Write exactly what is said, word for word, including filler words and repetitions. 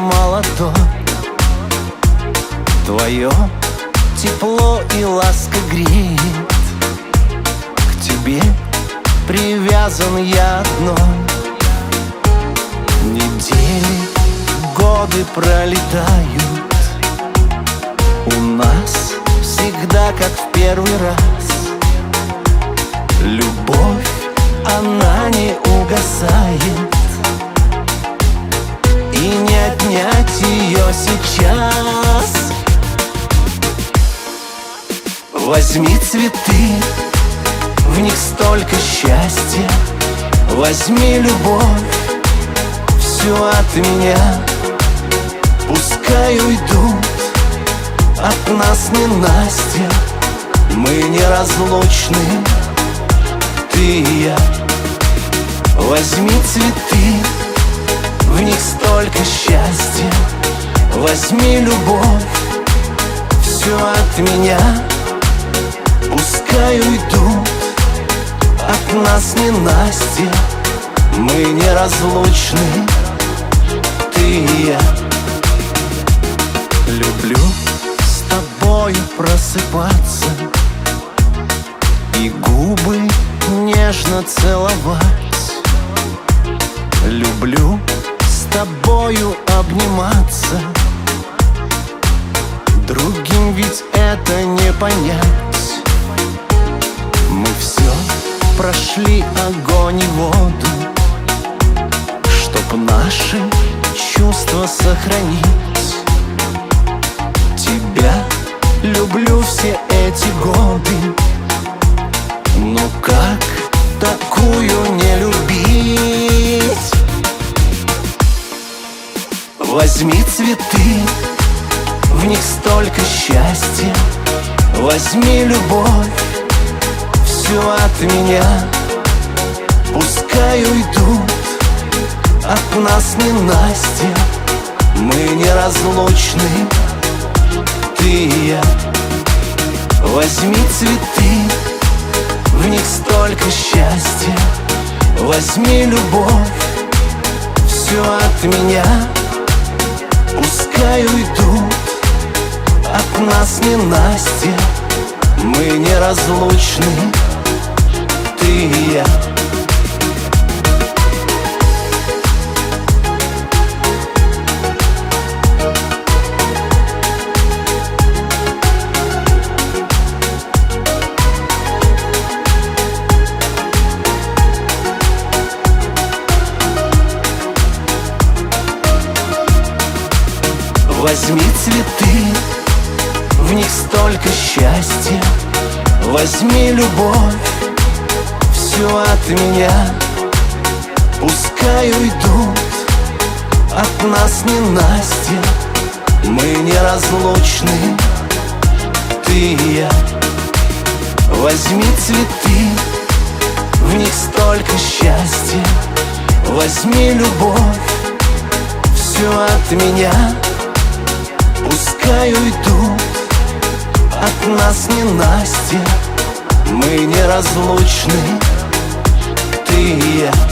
молодой. Твое тепло и ласка греет. К тебе привязан я одной. Недели, годы пролетают. У нас всегда как в первый раз. Любовь, она не угасает, и не отнять ее сейчас. Возьми цветы, в них столько счастья. Возьми любовь, все от меня. Пускай уйдут от нас ненастья. Мы неразлучны, ты и я. Возьми цветы, в них столько счастья. Возьми любовь, все от меня. Пускай уйдут от нас ненастья. Мы неразлучны, ты и я. Люблю с тобою просыпаться и губы нежно целовать. Люблю с тобою обниматься. Другим ведь это не понять. Мы все прошли огонь и воду, чтоб наши чувства сохранить. Тебя люблю все эти годы. Ну как такую не любить? Возьми цветы, в них столько счастья. Возьми любовь, все от меня. Пускай уйдут от нас ненастья. Мы неразлучны, ты и я. Возьми цветы, в них столько счастья. Возьми любовь, все от меня. Пускай уйдут от нас ненастья. Мы неразлучны, ты и я. Возьми цветы, в них столько счастья. Возьми любовь, все от меня. Пускай уйдут от нас ненастья. Мы неразлучны, ты и я. Возьми цветы, в них столько счастья. Возьми любовь, все от меня. Пускай уйдут от нас ненастья. Мы неразлучны, ты и я.